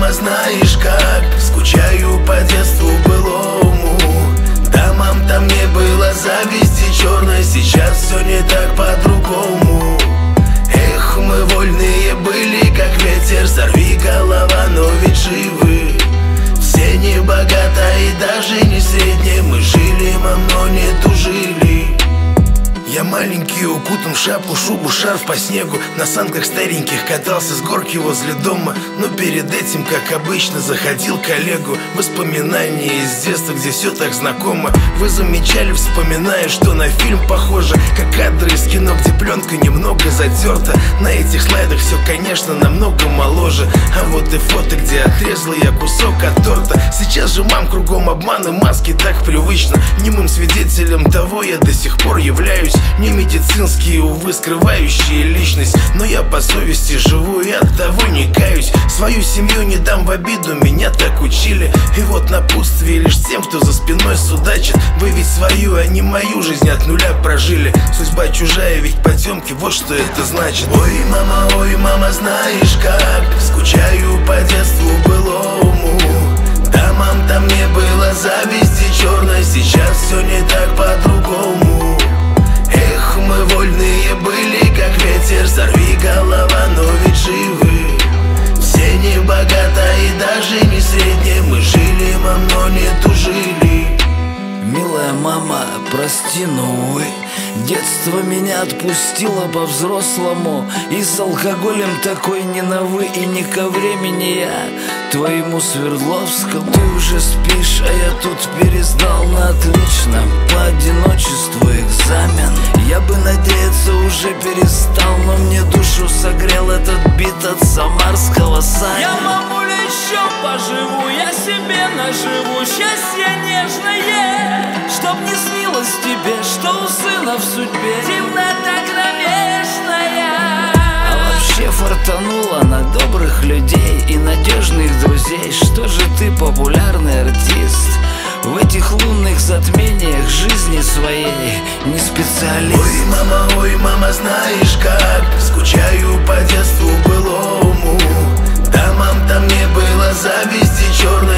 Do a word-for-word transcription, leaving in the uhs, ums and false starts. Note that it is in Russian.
мама, знаешь как скучаю по детству былому. Да, мам, там не было зависти черной, сейчас все не так по-другому. Эх, мы вольные были, как ветер, сорви голова, но ведь живы. Все не богато и даже не средне, мы жили, мам, но не тужили. Я маленький, укутан в шапку, шубу, шарф по снегу. На санках стареньких катался с горки возле дома. Но перед этим, как обычно, заходил к Олегу. Воспоминания из детства, где все так знакомо. Вы замечали, вспоминая, что на фильм похоже, как кадры из кино, где пленка немного затерта. На этих слайдах все, конечно, намного моложе. А вот и фото, где отрезал я кусок от торта. Сейчас же, мам, кругом обман и маски, так привычно. Немым свидетелем того я до сих пор являюсь. Не медицинские, увы, скрывающие личность, но я по совести живу и от того не каюсь. Свою семью не дам в обиду, меня так учили. И вот напутствие лишь тем, кто за спиной судачит. Вы ведь свою, а не мою жизнь от нуля прожили. Судьба чужая, ведь потемки, вот что это значит. Ой, мама, ой, мама, знаешь как скучаю по детству былому. Да, мам, там не было зависти черной, сейчас все не так по-другому. Эх, мы вольные были, как ветер, сорви голова, но ведь живы. Все не богато и даже не средне, мы жили, мам, но не тужили. Милая мама, прости, но увы, детство меня отпустило по-взрослому. И с алкоголем такой не на вы, и не ко времени я твоему Свердловскому. Ты уже спишь, а я тут пересдал на отлично по одиночеству экзамен. Я бы надеяться уже перестал, но мне душу согрел этот бит от самарского Саня. Я, мамуля, еще поживу, я себе наживу счастье нежное, чтоб не снилось тебе, что у сына в судьбе темнота кромешная. А вообще фартануло на добрых людей и надежных друзей. Что же ты, популярный артист, в этих лунных затмениях жизни своей не специалист? Ой, мама, ой, мама, знаешь как скучаю по детству былому. Да, мам, там не было зависти черной,